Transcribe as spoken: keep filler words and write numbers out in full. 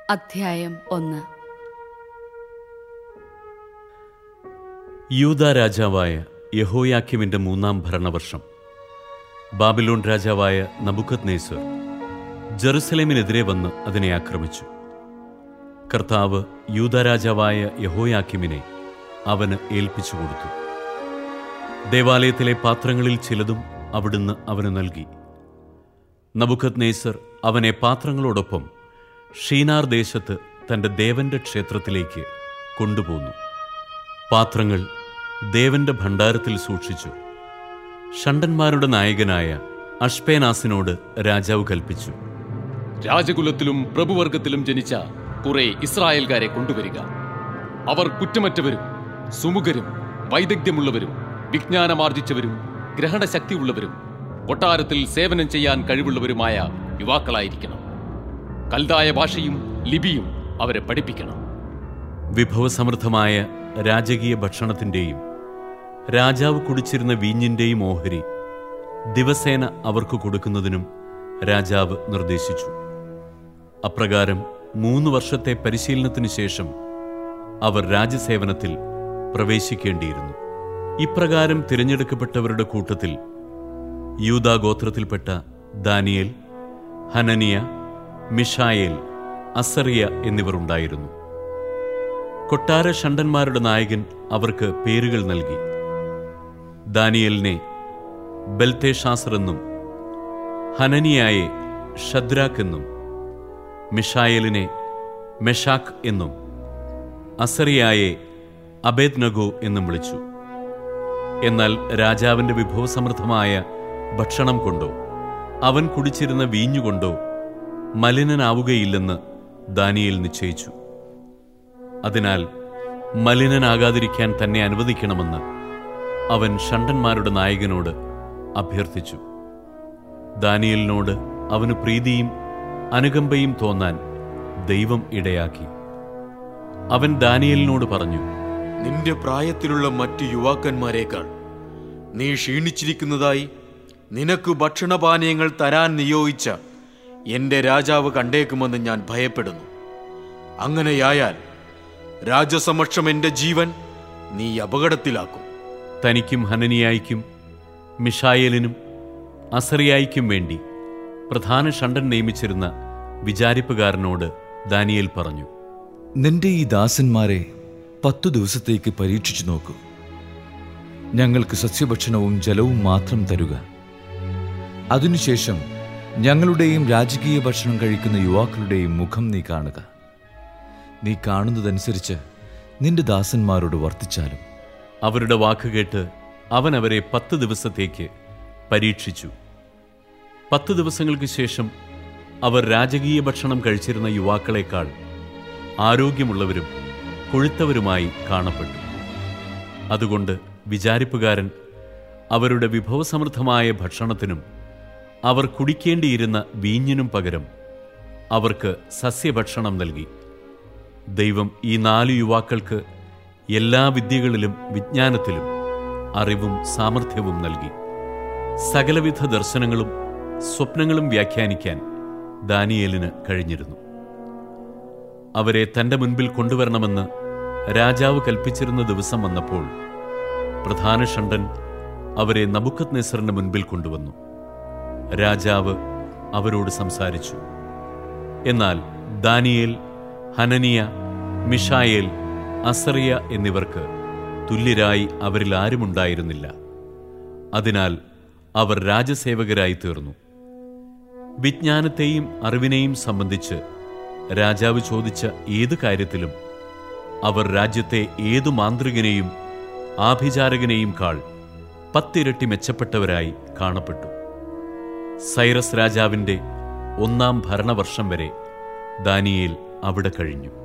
അധ്യായം ഒന്ന്. യൂദാ രാജാവായ യഹോയാക്കീമിന്റെ മൂന്നാം ഭരണവർഷം ബാബിലോൺ രാജാവായ നബൂഖദ്നേസർ ജെറുസലേമിനെതിരെ വന്ന് അതിനെ ആക്രമിച്ചു. കർത്താവ് യൂദാ രാജാവായ യഹോയാക്കീമിനെ അവന് ഏൽപ്പിച്ചു കൊടുത്തു. ദേവാലയത്തിലെ പാത്രങ്ങളിൽ ചിലതും അവിടുന്ന് അവന് നൽകി. നബൂഖദ്നേസർ അവനെ പാത്രങ്ങളോടൊപ്പം ഷീനാർ ദേശത്ത് തന്റെ ദേവന്റെ ക്ഷേത്രത്തിലേക്ക് കൊണ്ടുപോന്നു. പാത്രങ്ങൾ ദേവന്റെ ഭണ്ഡാരത്തിൽ സൂക്ഷിച്ചു. ഷണ്ഡന്മാരുടെ നായകനായ അഷ്പേനാസിനോട് രാജാവ് കൽപ്പിച്ചു, രാജകുലത്തിലും പ്രഭുവർഗത്തിലും ജനിച്ച കുറെ ഇസ്രായേൽക്കാരെ കൊണ്ടുവരിക. അവർ കുറ്റമറ്റവരും സുമുഖരും വൈദഗ്ധ്യമുള്ളവരും വിജ്ഞാനമാർജിച്ചവരും ഗ്രഹണശക്തിയുള്ളവരും കൊട്ടാരത്തിൽ സേവനം ചെയ്യാൻ കഴിവുള്ളവരുമായ യുവാക്കളായിരിക്കണം. കൽദായ ഭാഷയും ലിപിയും അവരെ പഠിപ്പിക്കണം. വിഭവസമൃദ്ധമായ രാജകീയ ഭക്ഷണത്തിന്റെയും രാജാവ് കുടിച്ചിരുന്ന വീഞ്ഞിന്റെയും ഓഹരി ദിവസേന അവർക്ക് കൊടുക്കുന്നതിനും രാജാവ് നിർദ്ദേശിച്ചു. അപ്രകാരം മൂന്ന് വർഷത്തെ പരിശീലനത്തിനു ശേഷം അവർ രാജസേവനത്തിൽ പ്രവേശിക്കേണ്ടിയിരുന്നു. ഇപ്രകാരം തിരഞ്ഞെടുക്കപ്പെട്ടവരുടെ കൂട്ടത്തിൽ യൂദാ ഗോത്രത്തിൽപ്പെട്ട ദാനിയേൽ, ഹനനിയ, മിഷായേൽ, അസറിയ എന്നിവർ ഉണ്ടായിരുന്നു. കൊട്ടാര ഷണ്ഡന്മാരുടെ നായകൻ അവർക്ക് പേരുകൾ നൽകി. ദാനിയേലിനെ ബെൽത്തേഷാസർ എന്നും ഹനനിയായെ ഷദ്രാക്ക് എന്നും മിഷായേലിനെ മെഷാക്ക് എന്നും അസറിയായെ അബേദ്നഗോ എന്നും വിളിച്ചു. എന്നാൽ രാജാവിന്റെ വിഭവസമൃദ്ധമായ ഭക്ഷണം കൊണ്ടോ അവൻ കുടിച്ചിരുന്ന വീഞ്ഞുകൊണ്ടോ മലിനനാവുകയില്ലെന്ന് ദാനിയേൽ നിശ്ചയിച്ചു. അതിനാൽ മലിനനാകാതിരിക്കാൻ തന്നെ അനുവദിക്കണമെന്ന് അവൻ ഷണ്ഡന്മാരുടെ നായകനോട് അഭ്യർത്ഥിച്ചു. ദാനിയേലിനോട് അവന് പ്രീതിയും അനുകമ്പയും തോന്നാൻ ദൈവം ഇടയാക്കി. അവൻ ദാനിയേലിനോട് പറഞ്ഞു, നിന്റെ പ്രായത്തിലുള്ള മറ്റു യുവാക്കന്മാരെക്കാൾ നീ ക്ഷീണിച്ചിരിക്കുന്നതായി നിനക്ക് ഭക്ഷണപാനീയങ്ങൾ തരാൻ നിയോഗിച്ച എന്റെ രാജാവ് കണ്ടേക്കുമെന്ന് ഞാൻ ഭയപ്പെടുന്നു. അങ്ങനെയായാൽ രാജസമക്ഷം എന്റെ ജീവൻ നീ അപകടത്തിലാക്കും. തനിക്കും ഹനനിയായിക്കും മിഷായേലിനും അസറിയായിക്കും വേണ്ടി പ്രധാന ഷണ്ഡൻ നിയമിച്ചിരുന്ന വിചാരിപ്പുകാരനോട് ദാനിയേൽ പറഞ്ഞു, നിന്റെ ഈ ദാസന്മാരെ പത്തു ദിവസത്തേക്ക് പരീക്ഷിച്ചു നോക്കൂ. ഞങ്ങൾക്ക് സസ്യഭക്ഷണവും ജലവും മാത്രം തരുക. അതിനുശേഷം ഞങ്ങളുടെയും രാജകീയ ഭക്ഷണം കഴിക്കുന്ന യുവാക്കളുടെയും മുഖം നീ കാണുക. നീ കാണുന്നതനുസരിച്ച് നിന്റെ ദാസന്മാരോട് വർത്തിച്ചാലും. അവരുടെ വാക്കുകേട്ട് അവൻ അവരെ പത്ത് ദിവസത്തേക്ക് പരീക്ഷിച്ചു. പത്ത് ദിവസങ്ങൾക്ക് ശേഷം അവർ രാജകീയ ഭക്ഷണം കഴിച്ചിരുന്ന യുവാക്കളെക്കാൾ ആരോഗ്യമുള്ളവരും കൊഴുത്തവരുമായി കാണപ്പെട്ടു. അതുകൊണ്ട് വിചാരിപ്പുകാരൻ അവരുടെ വിഭവസമൃദ്ധമായ ഭക്ഷണത്തിനും അവർ കുടിക്കേണ്ടിയിരുന്ന വീഞ്ഞിനും പകരം അവർക്ക് സസ്യഭക്ഷണം നൽകി. ദൈവം ഈ നാലു യുവാക്കൾക്ക് എല്ലാ വിദ്യകളിലും വിജ്ഞാനത്തിലും അറിവും സാമർഥ്യവും നൽകി. സകലവിധ ദർശനങ്ങളും സ്വപ്നങ്ങളും വ്യാഖ്യാനിക്കാൻ ദാനിയേലിന് കഴിഞ്ഞിരുന്നു. അവരെ തന്റെ മുൻപിൽ കൊണ്ടുവരണമെന്ന് രാജാവ് കൽപ്പിച്ചിരുന്ന ദിവസം വന്നപ്പോൾ പ്രധാന ഷണ്ഡൻ അവരെ നബൂഖദ്നേസറിന്റെ മുൻപിൽ കൊണ്ടുവന്നു. രാജാവ് അവരോട് സംസാരിച്ചു. എന്നാൽ ദാനിയേൽ, ഹനനിയ, മിഷായേൽ, അസറിയ എന്നിവർക്ക് തുല്യരായി അവരിൽ ആരുമുണ്ടായിരുന്നില്ല. അതിനാൽ അവർ രാജസേവകരായി തീർന്നു. വിജ്ഞാനത്തെയും അറിവിനെയും സംബന്ധിച്ച് രാജാവ് ചോദിച്ച ഏതു കാര്യത്തിലും അവർ രാജ്യത്തെ ഏതു മാന്ത്രികനെയും ആഭിചാരകനെയും കാൾ പത്തിരട്ടി മെച്ചപ്പെട്ടവരായി കാണപ്പെട്ടു. സൈറസ് രാജാവിന്റെ ഒന്നാം ഭരണവർഷം വരെ ദാനിയേൽ അവിടെ കഴിഞ്ഞു.